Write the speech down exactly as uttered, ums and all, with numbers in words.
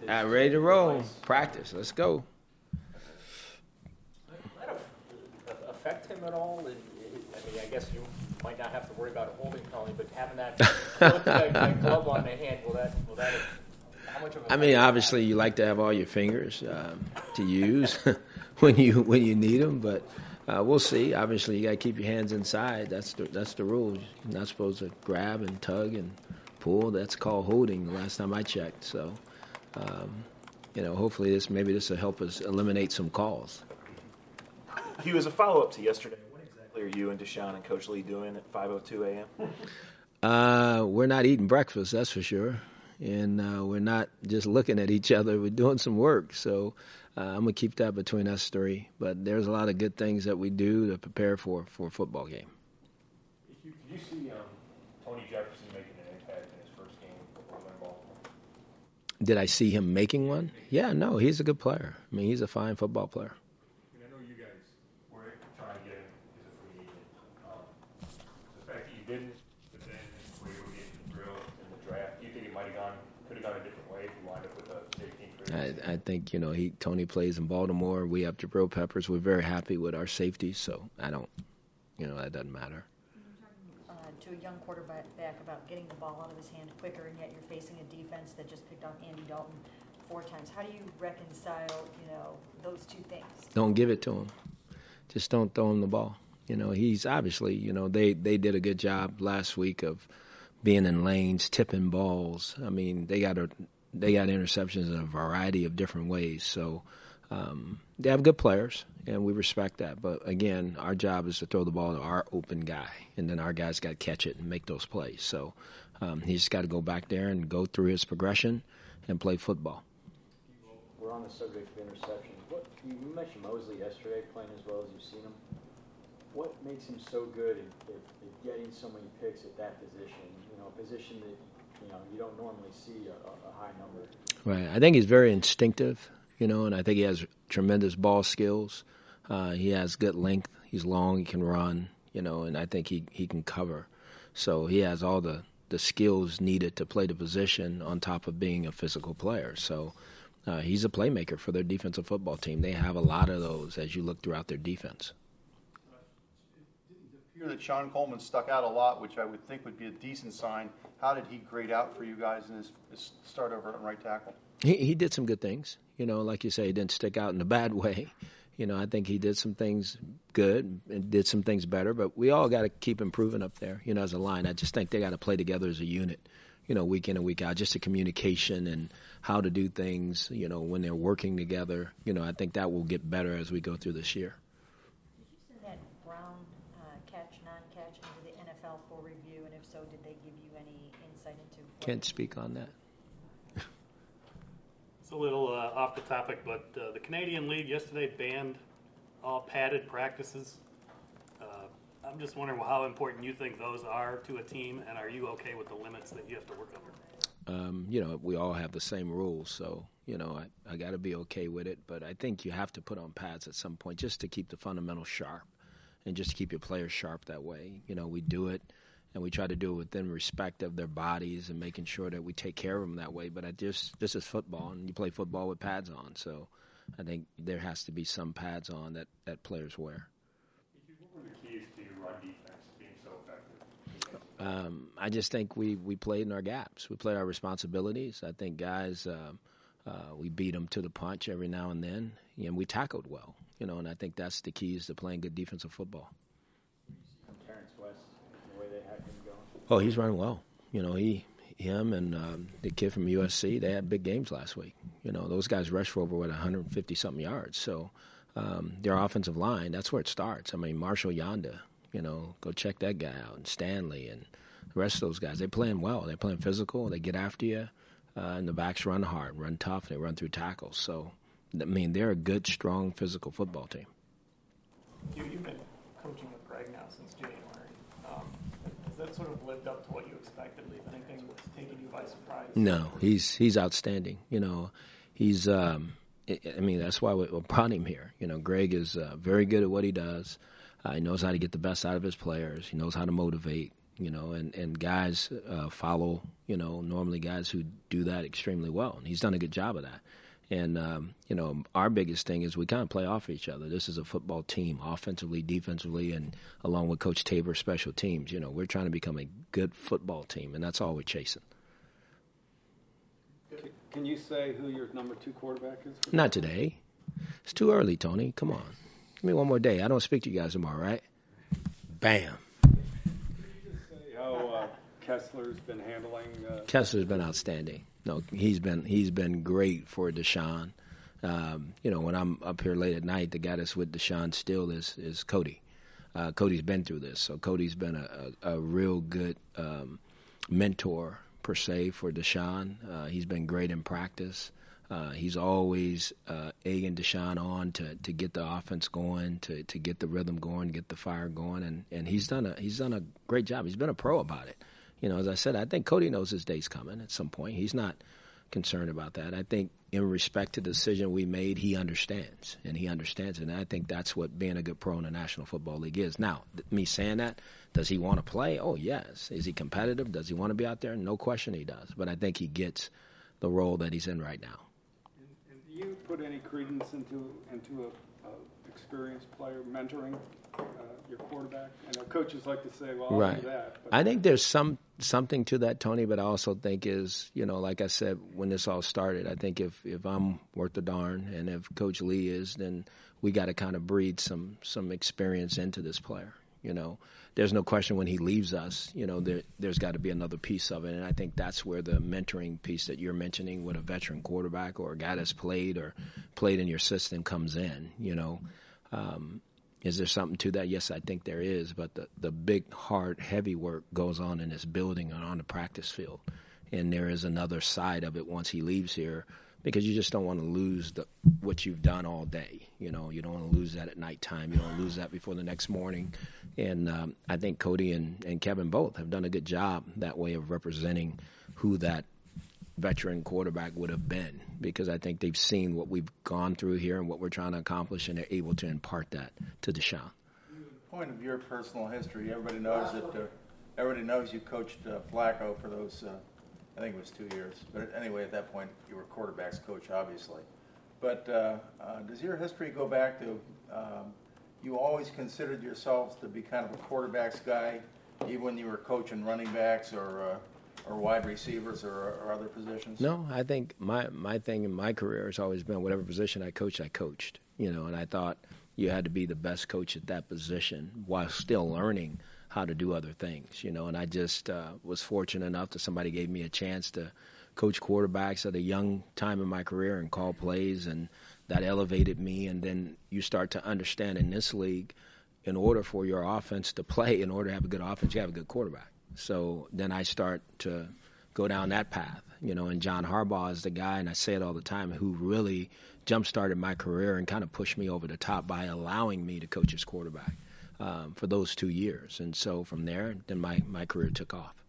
Uh, ready to roll. Practice. Let's go. Does that affect him at all? I mean, I guess you might not have to worry about a holding penalty, but having that, that, that glove on the hand, will that, will that, how much of a... I mean, obviously, you like to have all your fingers um, to use when you when you need them, but uh, we'll see. Obviously, you got to keep your hands inside. That's the that's the rule. You're not supposed to grab and tug and pull. That's called holding. The last time I checked, so um, you know, hopefully this maybe this will help us eliminate some calls. Hugh, as a follow-up to yesterday, what exactly are you and Deshaun and Coach Lee doing at five oh two a.m.? Uh, we're not eating breakfast, that's for sure. And uh, we're not just looking at each other. We're doing some work. So uh, I'm going to keep that between us three. But there's a lot of good things that we do to prepare for, for a football game. Did you see um, Tony Jefferson making an impact in his first game before Baltimore? Did I see him making one? Yeah, no, he's a good player. I mean, he's a fine football player. I, mean, I know you guys were trying to get him as a free agent. Um, the fact that you didn't, but then we were getting the drill in the draft, do you think it might have gone, could have gone a different way if you wind up with a safety and free? I, I think, you know, he Tony plays in Baltimore. We have Jabril Peppers. We're very happy with our safety, so I don't, you know, that doesn't matter. Uh, to a young quarterback about getting the ball out of his hand quicker, and yet you're facing a defense that just picked on Andy Dalton four times. How do you reconcile, you know, those two things? Don't give it to him. Just don't throw him the ball. You know, he's obviously, you know, they, they did a good job last week of being in lanes, tipping balls. I mean, they got a, they got interceptions in a variety of different ways. So um, they have good players, and we respect that. But, again, our job is to throw the ball to our open guy, and then our guys got to catch it and make those plays. So um, he's just got to go back there and go through his progression and play football. We're on the subject of interceptions. What you mentioned Mosley yesterday playing as well as you've seen him. What makes him so good at, at, at getting so many picks at that position? You know, a position that you know you don't normally see a, a high number. Right. I think he's very instinctive, you know, and I think he has tremendous ball skills. Uh, he has good length. He's long. He can run, you know, and I think he, he can cover. So he has all the, the skills needed to play the position on top of being a physical player. So uh, he's a playmaker for their defensive football team. They have a lot of those as you look throughout their defense. It appeared that Sean Coleman stuck out a lot, which I would think would be a decent sign. How did he grade out for you guys in his, his start over at right tackle? He, he did some good things. You know, like you say, he didn't stick out in a bad way. You know, I think he did some things good and did some things better, but we all got to keep improving up there, you know, as a line. I just think they got to play together as a unit, you know, week in and week out, just the communication and how to do things, you know, when they're working together. You know, I think that will get better as we go through this year. Did you send that Brown uh, catch, non-catch into the N F L for review, and if so, did they give you any insight into what Can't speak on that. It's a little uh, off the topic, but uh, the Canadian League yesterday banned all padded practices. Uh, I'm just wondering how important you think those are to a team, and are you okay with the limits that you have to work under? Um, you know, we all have the same rules, so, you know, I, I got to be okay with it. But I think you have to put on pads at some point just to keep the fundamentals sharp and just to keep your players sharp that way. You know, we do it. And we try to do it within respect of their bodies and making sure that we take care of them that way. But I just this is football, and you play football with pads on. So I think there has to be some pads on that, that players wear. What were the keys to your run defense being so effective? Um, I just think we, we played in our gaps. We played our responsibilities. I think guys, um, uh, we beat them to the punch every now and then, and we tackled well. You know, and I think that's the keys to playing good defensive football. Oh, he's running well. You know, he, him and um, the kid from U S C, they had big games last week. You know, those guys rushed for over, what, one hundred fifty-something yards. So um, their offensive line, that's where it starts. I mean, Marshall Yonda, you know, go check that guy out, and Stanley and the rest of those guys. They're playing well. They're playing physical. They get after you, uh, and the backs run hard, run tough, and they run through tackles. So, I mean, they're a good, strong, physical football team. You, you've been coaching with Greg now since January. Um, has that sort of lived up to what you expected? Anything that's taken you by surprise? No, he's he's outstanding. You know, he's. Um, I mean, that's why we brought him here. You know, Greg is uh, very good at what he does. Uh, he knows how to get the best out of his players. He knows how to motivate. you know, and, and guys uh, follow, you know, normally guys who do that extremely well. And he's done a good job of that. And, um, you know, our biggest thing is we kind of play off each other. This is a football team, offensively, defensively, and along with Coach Tabor, special teams. You know, we're trying to become a good football team, and that's all we're chasing. Can you say who your number two quarterback is? For Not today. It's too early, Tony. Come on. Give me one more day. I don't speak to you guys tomorrow, right? Bam. Can you just say how uh, Kessler's been handling? Uh, Kessler's been outstanding. No, he's been he's been great for Deshaun. Um, you know, when I'm up here late at night, the guy that's with Deshaun still is is Cody. Uh, Cody's been through this, so Cody's been a, a, a real good um, mentor per se for Deshaun. Uh, he's been great in practice. Uh, he's always uh, egging Deshaun on to, to get the offense going, to, to get the rhythm going, get the fire going, and, and he's done a he's done a great job. He's been a pro about it. You know, as I said, I think Cody knows his day's coming at some point. He's not concerned about that. I think in respect to the decision we made, he understands, and he understands it. And I think that's what being a good pro in the National Football League is. Now, th- me saying that, does he want to play? Oh, yes. Is he competitive? Does he want to be out there? No question he does. But I think he gets the role that he's in right now. and, and do you put any credence into into a, a experienced player mentoring uh, your quarterback? I know coaches like to say, "Well, I'll Right. do that." But I think there's some something to that, Tony, but I also think is, you know, like I said, when this all started, I think if, if I'm worth the darn and if Coach Lee is, then we got to kind of breed some some experience into this player. You know, there's no question when he leaves us, you know, there, there's got to be another piece of it. And I think that's where the mentoring piece that you're mentioning with a veteran quarterback or a guy that's played or played in your system comes in, you know. Um, Is there something to that? Yes, I think there is. But the, the big, hard, heavy work goes on in this building and on the practice field. And there is another side of it once he leaves here, because you just don't want to lose the, what you've done all day. You know, you don't want to lose that at nighttime. You don't want to lose that before the next morning. And um, I think Cody and, and Kevin both have done a good job that way of representing who that veteran quarterback would have been, because I think they've seen what we've gone through here and what we're trying to accomplish, and they're able to impart that to Deshaun. Point of your personal history, everybody knows that. Uh, everybody knows you coached uh, Flacco for those. Uh, I think it was two years. But anyway, at that point, you were quarterbacks coach, obviously. But uh, uh, does your history go back to um, you always considered yourselves to be kind of a quarterbacks guy, even when you were coaching running backs or uh, or wide receivers or, or other positions? No, I think my my thing in my career has always been whatever position I coached, I coached. You know, and I thought you had to be the best coach at that position while still learning how to do other things. You know, and I just uh, was fortunate enough that somebody gave me a chance to coach quarterbacks at a young time in my career and call plays, and that elevated me. And then you start to understand in this league, in order for your offense to play, in order to have a good offense, you have a good quarterback. So then I start to go down that path, you know, and John Harbaugh is the guy, and I say it all the time, who really jump-started my career and kind of pushed me over the top by allowing me to coach his quarterback um, for those two years. And so from there, then my, my career took off.